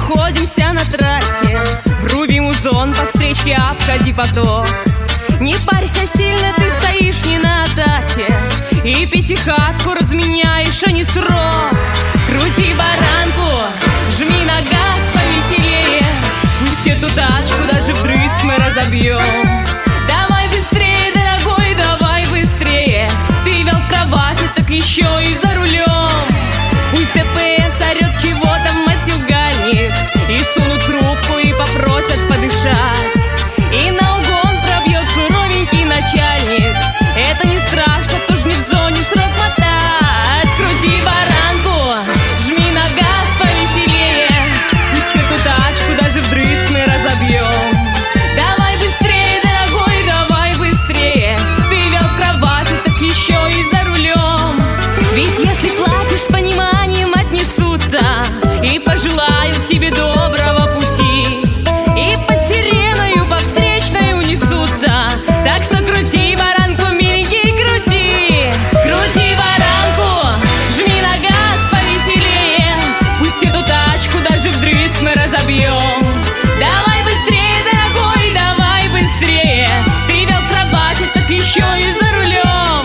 находимся на трассе, вруби музон, по встречке обходи поток. Не парься сильно, ты стоишь не на тасе, и пятихатку разменяешь, а не срок. Крути баранку, жми на газ повеселее, пусть эту тачку даже вдрызг мы разобьем. Давай быстрее, дорогой, давай быстрее, ты вел в кровати, так еще и за рулем. Пусть ДПС орет чего-то матюгальник, и сунут трубку и попросят подышать, и на угон пробьет суровенький начальник. Это не страшно, тоже не в зоне срок мотать. Крути баранку, жми на газ повеселее, пусть эту тачку даже вдрызг мы разобьем. Давай быстрее, дорогой, давай быстрее, ты вел в кровати, так еще и за рулем. Ведь если платишь, с пониманием отнесутся и пожелают тебе доброго пути, и под сиреною по встречной унесутся. Так что крути баранку, миленький, крути. Крути баранку, жми на газ повеселее, пусть эту тачку даже вдрызг мы разобьем. Давай быстрее, дорогой, давай быстрее, ты вел в кровати, так еще и за рулем.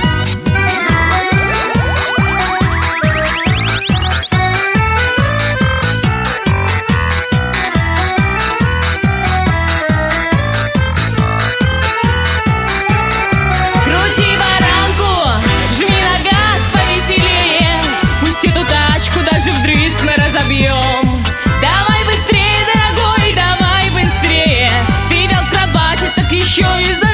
Крути баранку, жми на газ повеселее, пусть эту тачку даже вдрызг мы разобьем. Давай быстрее, дорогой, давай быстрее, ты вел в кровати, так еще и за